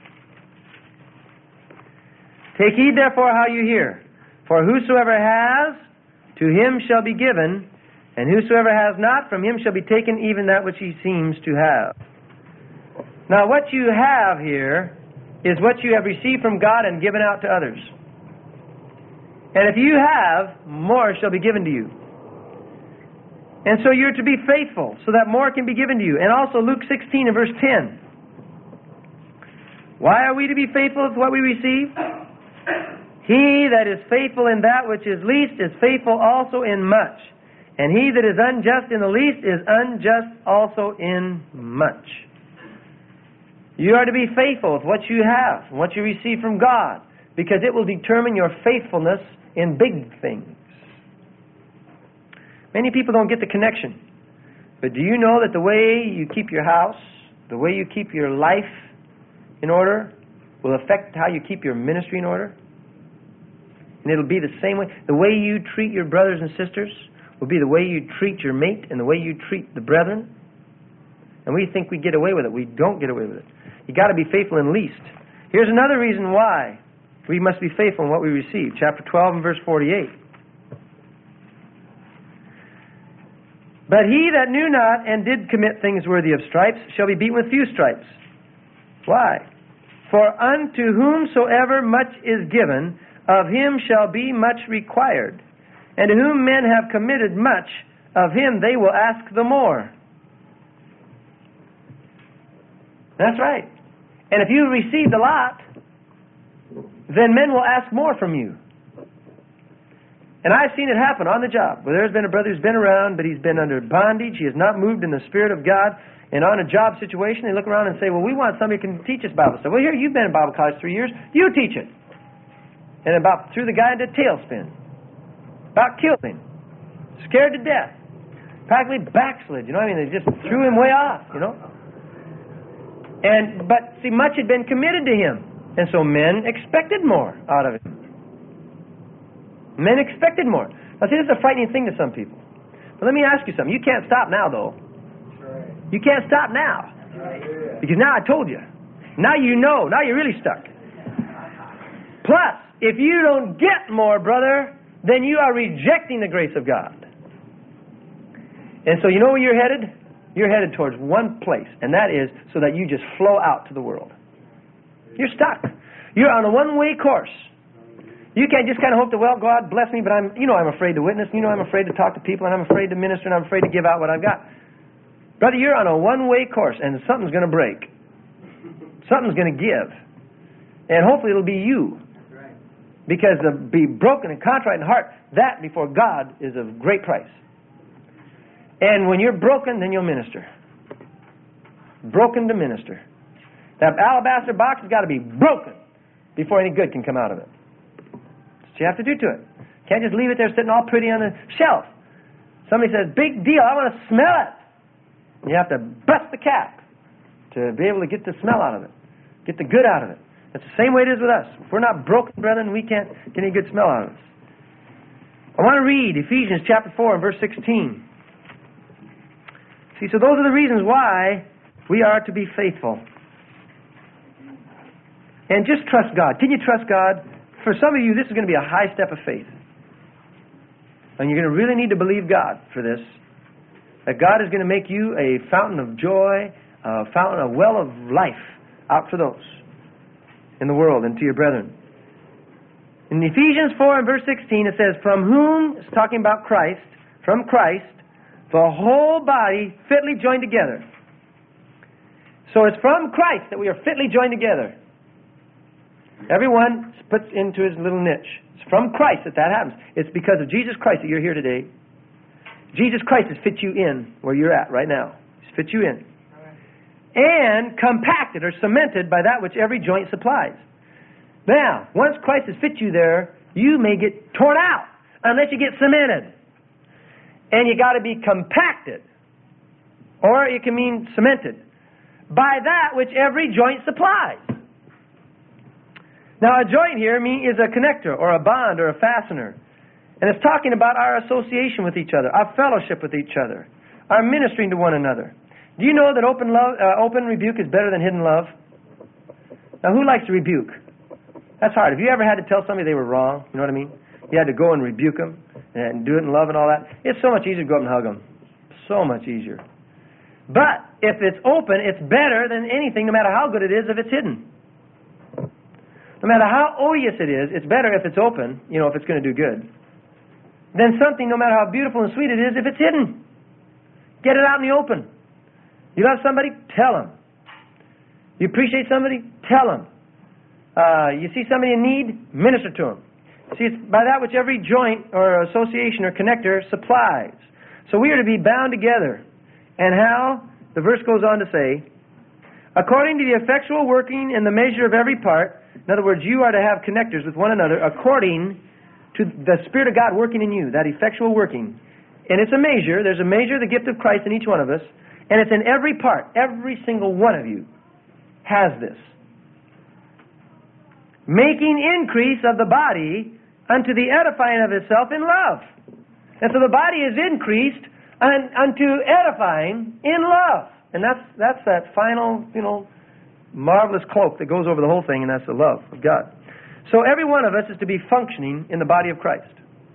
Take heed therefore how you hear, for whosoever has, to him shall be given, and whosoever has not, from him shall be taken even that which he seems to have. Now, what you have here is what you have received from God and given out to others. And if you have, more shall be given to you. And so you're to be faithful so that more can be given to you. And also Luke sixteen and verse ten. Why are we to be faithful with what we receive? He that is faithful in that which is least is faithful also in much. And he that is unjust in the least is unjust also in much. You are to be faithful with what you have, what you receive from God, because it will determine your faithfulness in big things. Many people don't get the connection. But do you know that the way you keep your house, the way you keep your life in order, will affect how you keep your ministry in order? And it'll be the same way. The way you treat your brothers and sisters will be the way you treat your mate and the way you treat the brethren. And we think we get away with it. We don't get away with it. You got to be faithful in least. Here's another reason why we must be faithful in what we receive. Chapter twelve and verse forty-eight. But he that knew not and did commit things worthy of stripes shall be beaten with few stripes. Why? For unto whomsoever much is given, of him shall be much required. And to whom men have committed much, of him they will ask the more. That's right. And if you received a lot, then men will ask more from you. And I've seen it happen on the job, where there's been a brother who's been around, but he's been under bondage. He has not moved in the Spirit of God. And on a job situation, they look around and say, well, we want somebody who can teach us Bible stuff. Well, here, you've been in Bible college three years. You teach it. And about threw the guy into a tailspin. About killed him. Scared to death. Practically backslid. You know what I mean? They just threw him way off, you know. And But, see, much had been committed to him. And so men expected more out of him. Men expected more. Now, see, this is a frightening thing to some people. But let me ask you something. You can't stop now, though. You can't stop now. Because now I told you. Now you know. Now you're really stuck. Plus, if you don't get more, brother, then you are rejecting the grace of God. And so you know where you're headed? You're headed towards one place, and that is so that you just flow out to the world. You're stuck. You're on a one-way course. You can't just kind of hope to, well, God bless me, but I'm, you know I'm afraid to witness, you know I'm afraid to talk to people, and I'm afraid to minister, and I'm afraid to give out what I've got. Brother, you're on a one-way course, and something's going to break. Something's going to give. And hopefully it'll be you. Because to be broken and contrite in heart, that before God is of great price. And when you're broken, then you'll minister. Broken to minister. That alabaster box has got to be broken before any good can come out of it. That's what you have to do to it. Can't just leave it there sitting all pretty on the shelf. Somebody says, big deal, I want to smell it. You have to bust the cap. to be able to get the smell out of it, get the good out of it. That's the same way it is with us. If we're not broken, brethren, we can't get any good smell out of us. I want to read Ephesians chapter four and verse sixteen. See, so those are the reasons why we are to be faithful. And just trust God. Can you trust God? For some of you, this is going to be a high step of faith. And you're going to really need to believe God for this. That God is going to make you a fountain of joy, a fountain, a well of life out for those in the world and to your brethren. In Ephesians four and verse sixteen, it says, from whom, it's talking about Christ, from Christ, the whole body fitly joined together. So it's from Christ that we are fitly joined together. Everyone puts into his little niche. It's from Christ that that happens. It's because of Jesus Christ that you're here today. Jesus Christ has fit you in where you're at right now. He's fit you in. And compacted or cemented by that which every joint supplies. Now, once Christ has fit you there, you may get torn out unless you get cemented. And you got to be compacted. Or it can mean cemented by that which every joint supplies. Now, a joint here mean, is a connector or a bond or a fastener. And it's talking about our association with each other, our fellowship with each other, our ministering to one another. Do you know that open love, uh, open rebuke is better than hidden love? Now, who likes to rebuke? That's hard. Have you ever had to tell somebody they were wrong? You know what I mean? You had to go and rebuke them and do it in love and all that. It's so much easier to go up and hug them. So much easier. But if it's open, it's better than anything, no matter how good it is if it's hidden. No matter how odious it is, it's better if it's open, you know, if it's going to do good, than something, no matter how beautiful and sweet it is, if it's hidden. Get it out in the open. You love somebody? Tell them. You appreciate somebody? Tell them. Uh, you see somebody in need? Minister to them. See, it's by that which every joint or association or connector supplies. So we are to be bound together. And how? The verse goes on to say, according to the effectual working in the measure of every part. In other words, you are to have connectors with one another according to the Spirit of God working in you, that effectual working. And it's a measure. There's a measure of the gift of Christ in each one of us. And it's in every part. Every single one of you has this. Making increase of the body unto the edifying of itself in love. And so the body is increased un, unto edifying in love. And that's that's that final, you know, marvelous cloak that goes over the whole thing, and that's the love of God. So every one of us is to be functioning in the body of Christ.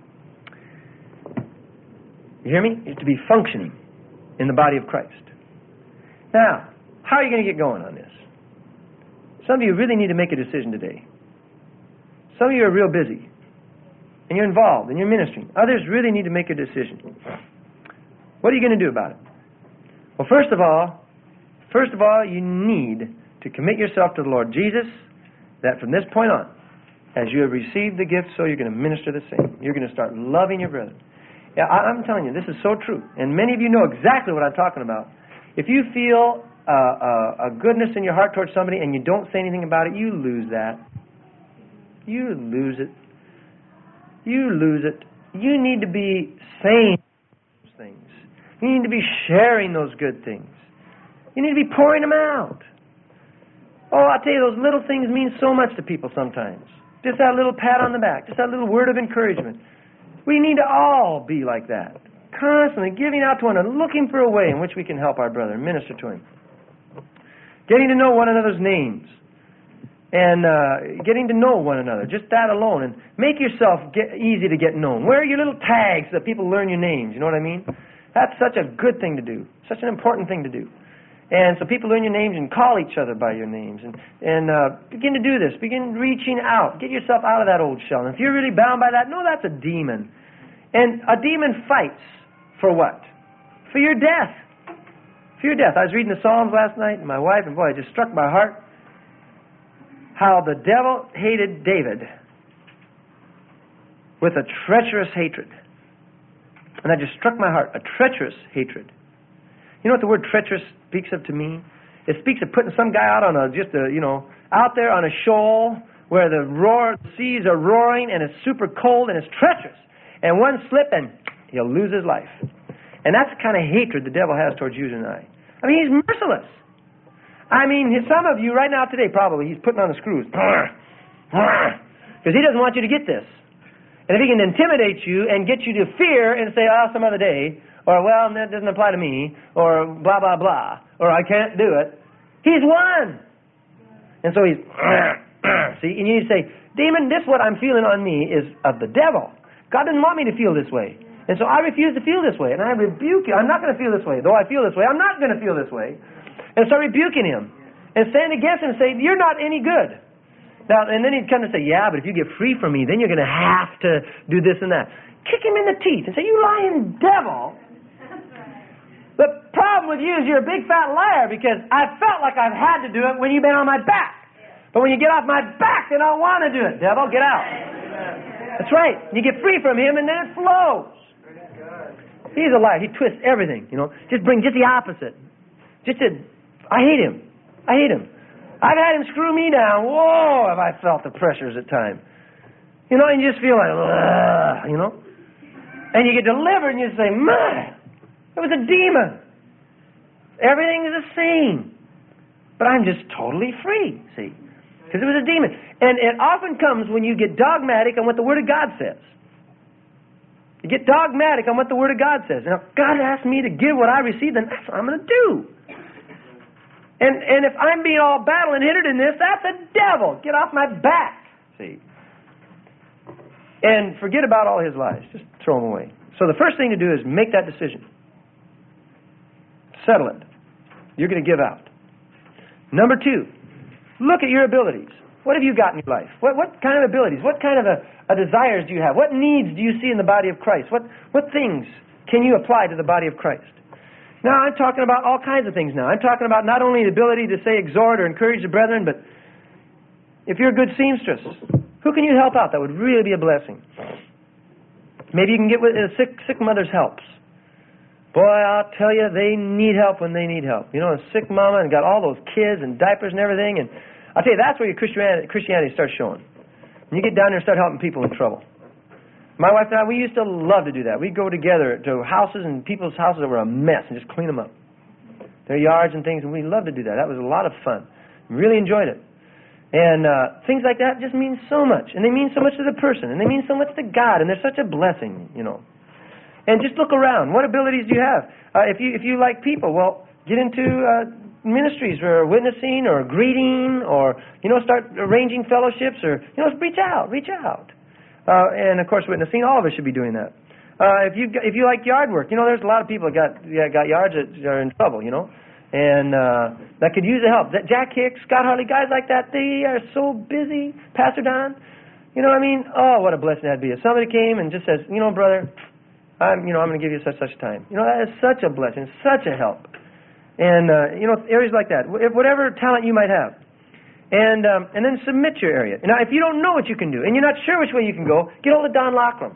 You hear me? Is to be functioning in the body of Christ. Now, how are you going to get going on this? Some of you really need to make a decision today. Some of you are real busy, and you're involved, and you're ministering. Others really need to make a decision. What are you going to do about it? Well, first of all, first of all, you need to commit yourself to the Lord Jesus, that from this point on, as you have received the gift, so you're going to minister the same. You're going to start loving your brethren. Yeah, I'm telling you, this is so true. And many of you know exactly what I'm talking about. If you feel uh, a, a goodness in your heart towards somebody and you don't say anything about it, you lose that. You lose it. You lose it. You need to be saying those things. You need to be sharing those good things. You need to be pouring them out. Oh, I tell you, those little things mean so much to people sometimes. Just that little pat on the back. Just that little word of encouragement. We need to all be like that. Constantly giving out to one another, looking for a way in which we can help our brother and minister to him. Getting to know one another's names. And uh, getting to know one another. Just that alone. And make yourself get easy to get known. Wear your little tags so that people learn your names. You know what I mean? That's such a good thing to do. Such an important thing to do. And so people learn your names and call each other by your names. And, and uh, begin to do this. Begin reaching out. Get yourself out of that old shell. And if you're really bound by that, no, that's a demon. And a demon fights for what? For your death. For your death. I was reading the Psalms last night, and my wife, and boy, it just struck my heart how the devil hated David with a treacherous hatred. And that just struck my heart. A treacherous hatred. You know what the word treacherous speaks of to me? It speaks of putting some guy out on a, just a, you know, out there on a shoal where the roar, the seas are roaring and it's super cold and it's treacherous. And one slip and he'll lose his life. And that's the kind of hatred the devil has towards you and I. I mean, he's merciless. I mean, some of you right now today, probably, he's putting on the screws. Because he doesn't want you to get this. And if he can intimidate you and get you to fear and say, oh, some other day, or, well, that doesn't apply to me, or blah, blah, blah, or I can't do it, he's won. And so he's, see, and you say, demon, this what I'm feeling on me is of the devil. God didn't want me to feel this way. And so I refuse to feel this way. And I rebuke you. I'm not going to feel this way. Though I feel this way, I'm not going to feel this way. And start rebuking him. And stand against him and say, you're not any good. Now, and then he'd come and say, yeah, but if you get free from me, then you're going to have to do this and that. Kick him in the teeth and say, you lying devil. The problem with you is you're a big fat liar, because I felt like I've had to do it when you've been on my back. But when you get off my back, then I want to do it. Devil, get out. That's right. You get free from him and then it flows. He's a liar. He twists everything, you know. Just bring just the opposite. Just to, I hate him. I hate him. I've had him screw me down. Whoa, have I felt the pressures at times. You know, and you just feel like, ugh, you know. And you get delivered and you say, man, it was a demon. Everything is the same. But I'm just totally free, see. Because it was a demon. And it often comes when you get dogmatic on what the Word of God says. You get dogmatic on what the Word of God says. Now, if God asked me to give what I received, then that's what I'm going to do. And and if I'm being all battle and hindered in this, that's a devil. Get off my back, see. And forget about all his lies. Just throw them away. So the first thing to do is make that decision. Settle it. You're going to give out. Number two, look at your abilities. What have you got in your life? What what kind of abilities? What kind of a, a desires do you have? What needs do you see in the body of Christ? What what things can you apply to the body of Christ? Now, I'm talking about all kinds of things now. I'm talking about not only the ability to say exhort or encourage the brethren, but if you're a good seamstress, who can you help out? That would really be a blessing. Maybe you can get with a sick, sick mother's helps. Boy, I'll tell you, they need help when they need help. You know, a sick mama and got all those kids and diapers and everything. And I'll tell you, that's where your Christianity, Christianity starts showing. When you get down there and start helping people in trouble. My wife and I, we used to love to do that. We'd go together to houses and people's houses that were a mess and just clean them up. Their yards and things, and we loved to do that. That was a lot of fun. Really enjoyed it. And uh, things like that just mean so much. And they mean so much to the person. And they mean so much to God. And they're such a blessing, you know. And just look around. What abilities do you have? Uh, if you if you like people, well, get into uh, ministries or witnessing or greeting or, you know, start arranging fellowships or, you know, reach out, reach out. Uh, and, of course, witnessing, all of us should be doing that. Uh, if you if you like yard work, you know, there's a lot of people that got, yeah, got yards that are in trouble, you know, and uh, that could use the help. That Jack Hicks, Scott Harley, guys like that, they are so busy. Pastor Don, you know what I mean? Oh, what a blessing that'd be. If somebody came and just says, you know, brother, I'm, you know, I'm going to give you such, such time. You know, that is such a blessing, such a help. And, uh, you know, areas like that, whatever talent you might have. And um, and then submit your area. Now, if you don't know what you can do, and you're not sure which way you can go, get hold of Don Lockram.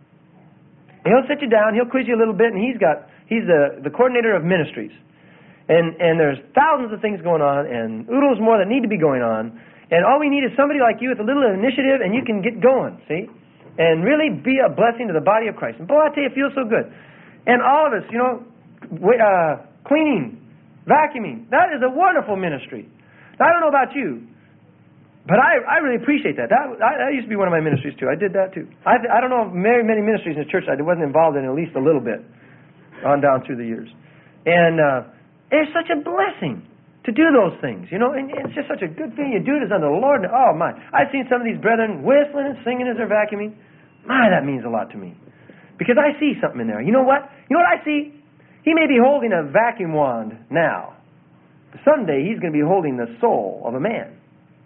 And he'll sit you down, he'll quiz you a little bit, and he's got he's the, the coordinator of ministries. And and there's thousands of things going on, and oodles more that need to be going on. And all we need is somebody like you with a little initiative, and you can get going, see? And really be a blessing to the body of Christ. And boy, I tell you, it feels so good. And all of us, you know, uh, cleaning, vacuuming, that is a wonderful ministry. Now, I don't know about you, but I, I really appreciate that. That, I, that used to be one of my ministries, too. I did that, too. I, I don't know of very many ministries in the church I wasn't involved in at least a little bit on down through the years. And uh, it's such a blessing to do those things, you know, and it's just such a good thing. You do it as unto the Lord. And, oh, my. I've seen some of these brethren whistling and singing as they're vacuuming. My, that means a lot to me. Because I see something in there. You know what? You know what I see? He may be holding a vacuum wand now. Someday he's going to be holding the soul of a man.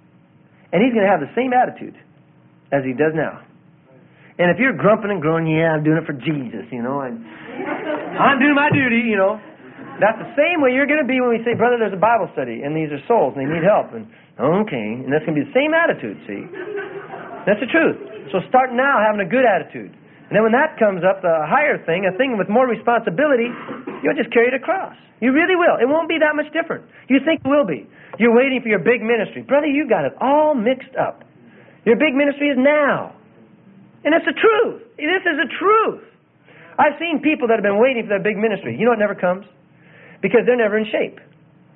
And he's going to have the same attitude as he does now. And if you're grumping and groaning, yeah, I'm doing it for Jesus, you know, and I'm doing my duty, you know, that's the same way you're going to be when we say, brother, there's a Bible study, and these are souls, and they need help. And okay, and that's going to be the same attitude, see? That's the truth. So start now having a good attitude. And then when that comes up, the higher thing, a thing with more responsibility, you'll just carry it across. You really will. It won't be that much different. You think it will be. You're waiting for your big ministry. Brother, you got it all mixed up. Your big ministry is now. And it's the truth. This is the truth. I've seen people that have been waiting for their big ministry. You know it never comes? Because they're never in shape.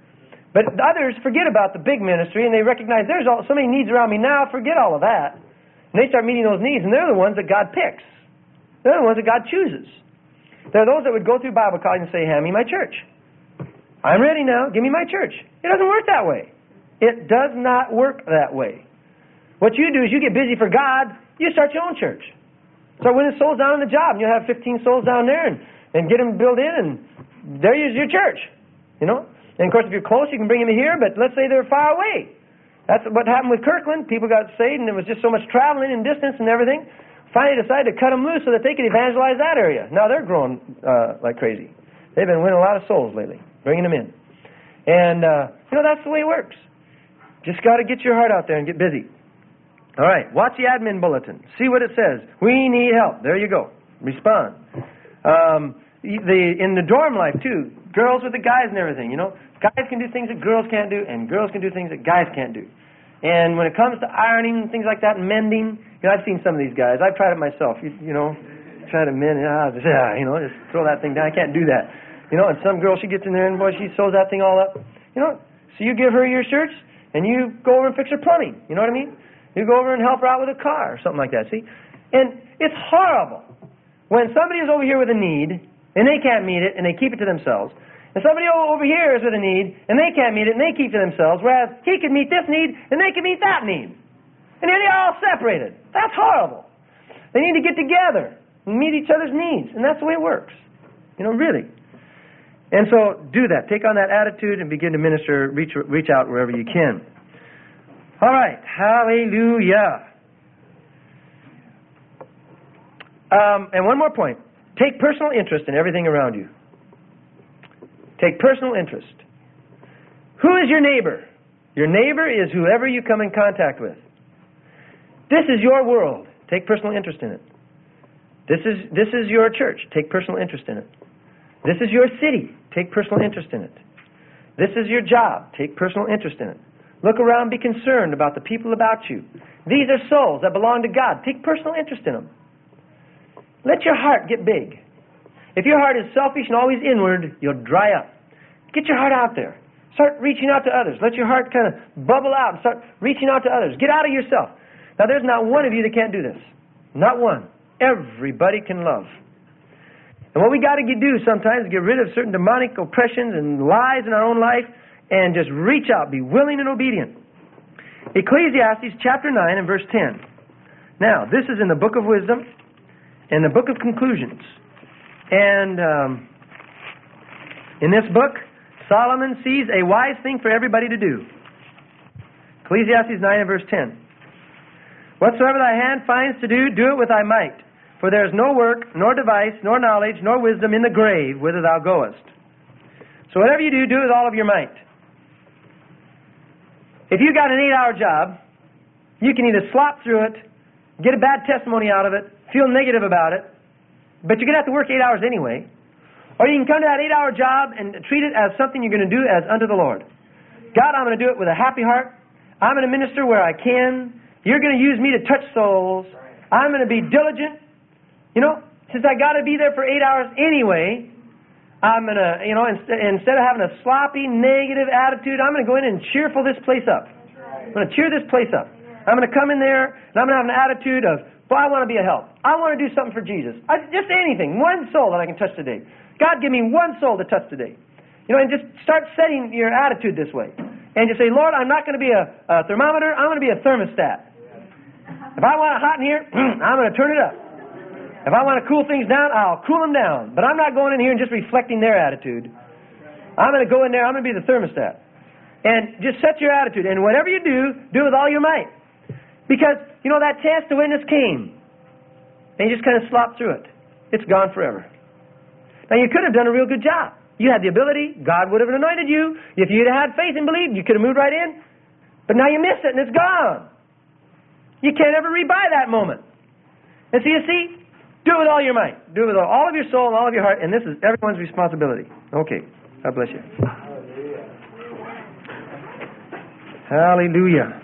But others forget about the big ministry, and they recognize there's all, so many needs around me now, forget all of that. And they start meeting those needs, and they're the ones that God picks. They're the ones that God chooses. They're those that would go through Bible college and say, hand me my church. I'm ready now, give me my church. It doesn't work that way. It does not work that way. What you do is you get busy for God, you start your own church. Start winning souls down on the job, and you'll have fifteen souls down there, and, and get them built in, and there is your church. You know? And of course, if you're close, you can bring them here, but let's say they're far away. That's what happened with Kirkland. People got saved, and there was just so much traveling and distance and everything. Finally decided to cut them loose so that they could evangelize that area. Now they're growing uh, like crazy. They've been winning a lot of souls lately, bringing them in. And, uh, you know, that's the way it works. Just got to get your heart out there and get busy. All right, watch the admin bulletin. See what it says. We need help. There you go. Respond. Um, the in the dorm life, too, girls with the guys and everything, you know. Guys can do things that girls can't do, and girls can do things that guys can't do. And when it comes to ironing and things like that, and mending, you know, I've seen some of these guys. I've tried it myself. You, you know, try to mend, ah, just, ah, you know, just throw that thing down. I can't do that. You know, and some girl, she gets in there and, boy, she sews that thing all up. You know, so you give her your shirts, and you go over and fix her plumbing. You know what I mean? You go over and help her out with a car or something like that, see? And it's horrible when somebody is over here with a need, and they can't meet it, and they keep it to themselves. And somebody over here is with a need, and they can't meet it, and they keep it to themselves, whereas he can meet this need, and they can meet that need. And then they're all separated. That's horrible. They need to get together and meet each other's needs, and that's the way it works. You know, really. And so, do that. Take on that attitude and begin to minister, reach, reach out wherever you can. All right. Hallelujah. Um, and one more point. Take personal interest in everything around you. Take personal interest. Who is your neighbor? Your neighbor is whoever you come in contact with. This is your world. Take personal interest in it. This is, this is your church. Take personal interest in it. This is your city. Take personal interest in it. This is your job. Take personal interest in it. Look around, be concerned about the people about you. These are souls that belong to God. Take personal interest in them. Let your heart get big. If your heart is selfish and always inward, you'll dry up. Get your heart out there. Start reaching out to others. Let your heart kind of bubble out and start reaching out to others. Get out of yourself. Now, there's not one of you that can't do this. Not one. Everybody can love. And what we got to do sometimes is get rid of certain demonic oppressions and lies in our own life and just reach out, be willing and obedient. Ecclesiastes chapter nine and verse ten. Now, this is in the book of wisdom and the book of conclusions. And um, in this book, Solomon sees a wise thing for everybody to do. Ecclesiastes nine and verse ten. Whatsoever thy hand finds to do, do it with thy might. For there is no work, nor device, nor knowledge, nor wisdom in the grave whither thou goest. So whatever you do, do it with all of your might. If you got an eight-hour job, you can either slop through it, get a bad testimony out of it, feel negative about it, but you're going to have to work eight hours anyway. Or you can come to that eight-hour job and treat it as something you're going to do as unto the Lord. God, I'm going to do it with a happy heart. I'm going to minister where I can. You're going to use me to touch souls. I'm going to be diligent. You know, since I got to be there for eight hours anyway, I'm going to, you know, instead, instead of having a sloppy, negative attitude, I'm going to go in and cheerful this place up. I'm going to cheer this place up. I'm going to come in there, and I'm going to have an attitude of, well, I want to be a help. I want to do something for Jesus. I, just anything, one soul that I can touch today. God, give me one soul to touch today. You know, and just start setting your attitude this way. And just say, Lord, I'm not going to be a, a thermometer. I'm going to be a thermostat. If I want it hot in here, I'm going to turn it up. If I want to cool things down, I'll cool them down. But I'm not going in here and just reflecting their attitude. I'm going to go in there, I'm going to be the thermostat. And just set your attitude. And whatever you do, do it with all your might. Because, you know, that chance to witness came. And you just kind of slopped through it. It's gone forever. Now, you could have done a real good job. You had the ability. God would have anointed you. If you'd had faith and believed, you could have moved right in. But now you missed it and it's gone. You can't ever rebuy that moment. And so you see, do it with all your might. Do it with all of your soul and all of your heart. And this is everyone's responsibility. Okay. God bless you. Hallelujah.